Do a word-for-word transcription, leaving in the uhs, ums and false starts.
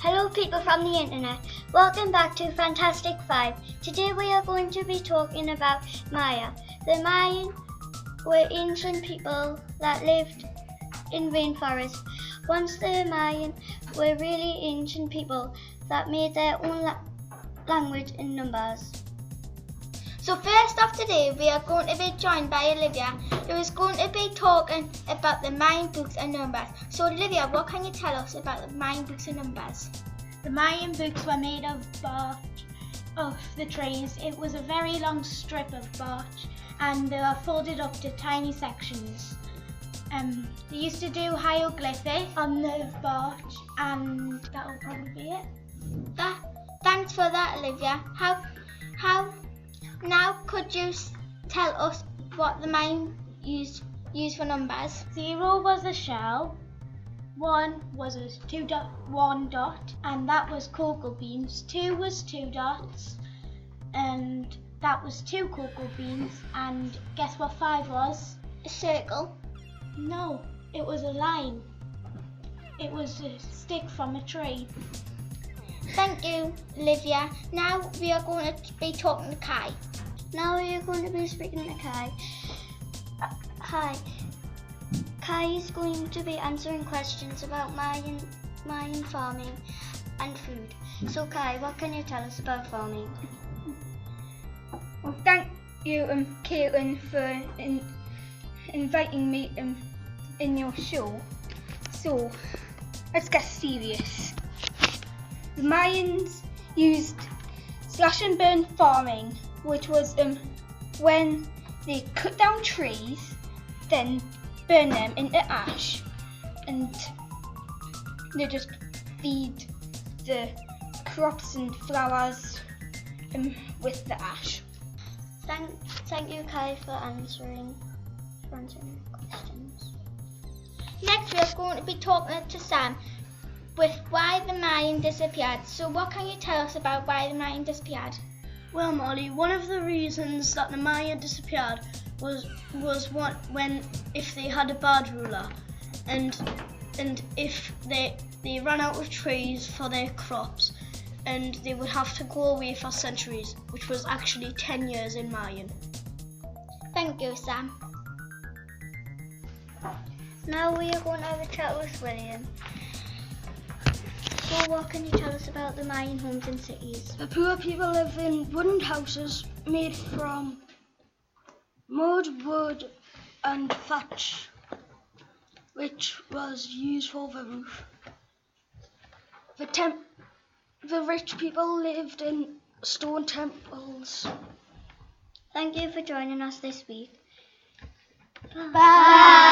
Hello people from the internet, welcome back to Fantastic Five. Today we are going to be talking about Maya. The Mayan were ancient people that lived in rainforests. Once the Mayan were really ancient people that made their own la- language in numbers. So first off today we are going to be joined by Olivia, who is going to be talking about the Mayan books and numbers. So Olivia, what can you tell us about the Mayan books and numbers? The Mayan books were made of bark of the trees. It was a very long strip of bark and they were folded up to tiny sections. Um, they used to do hieroglyphic on the bark and that will probably be it. That, thanks for that, Olivia. How, how, now could you s- tell us what the Mayan used used for numbers? Zero was a shell, one was a two dot, one dot, and that was cocoa beans. Two was two dots, and that was two cocoa beans. And guess what five was? A circle. No, it was a line. It was a stick from a tree. Thank you, Olivia. Now we are going to be talking to Kai. Now we are going to be speaking to Kai. Uh, hi. Kai is going to be answering questions about Mayan, Mayan farming and food. So Kai, what can you tell us about farming? Well, thank you, um, Caitlin, for in, inviting me um, in your show. So, let's get serious. The Mayans used slash and burn farming, which was um, when they cut down trees, then burn them into ash, and they just feed the crops and flowers um, with the ash. Thank, thank you Kai for answering, for answering questions. Next we are going to be talking to Sam with why the Mayan disappeared. So what can you tell us about why the Mayan disappeared? Well, Molly, one of the reasons that the Maya disappeared was was what when if they had a bad ruler, and and if they they ran out of trees for their crops, and they would have to go away for centuries, which was actually ten years in Mayan. Thank you, Sam. Now we are going to have a chat with William. So what can you tell us about the Mayan homes and cities? The poor people live in wooden houses made from mud, wood, and thatch, which was used for the roof. The temp- the rich people lived in stone temples. Thank you for joining us this week. Bye.